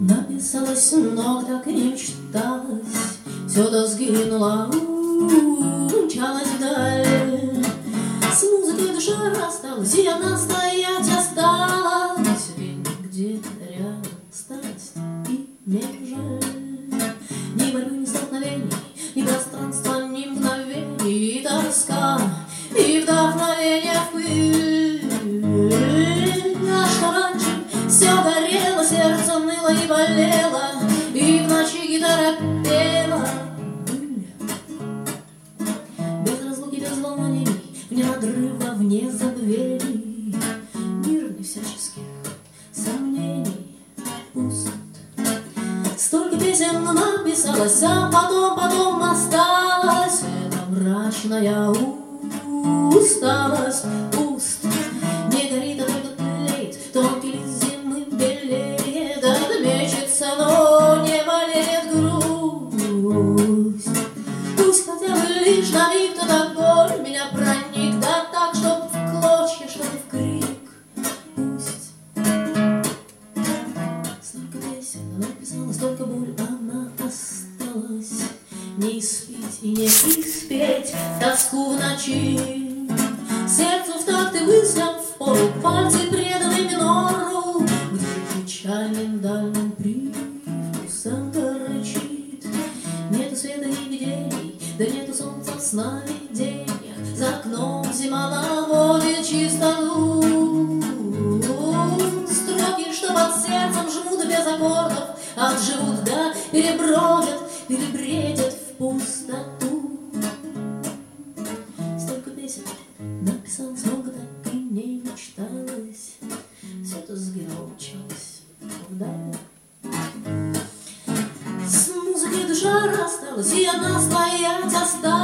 Написалось много, так и не мечталось. Все-то сгинуло, умчалась вдаль. С музыкой душа рассталась, и она стоять осталась. Ведь где-то рядом старость и мне жаль. Ни борьбы, ни столкновений, ни пространства, ни мгновений, и тоска, и вдохновение в пыль. А что раньше все горело, сердце ныло и болело, и в ночи гитара пела. Без разлуки, без волнений, вне надрыва, вне забвений, мир не всяческих сомнений пуст. Столько песен написалось, а потом осталась эта мрачная усталость. Пуст, не горит, а только тлеет, тонкий лист зимы белеет, да мечется, но не болеет грусть. Пусть хотя бы лишь на миг тот огонь меня проник, да так, чтоб в клочья, чтоб в крик. Пусть. Столько песен она написала, столько боль она осталась. Не испить и не испеть тоску в ночи. Сердцу в такт и мыслям в пору, пальцы преданы минору, где печаль миндальным привкусом горчит. Нету света и видений, да нету солнца в сновидениях. За окном зима наводит чистоту. Строки, что под сердцем жмут без аккордов, отживут, да перебродят, перебредят в пустоту. Столько песен написал, много так и не мечталось. Все-то сгинуло, умчалось вдаль. С музыкой душа рассталась, и она стоять осталась.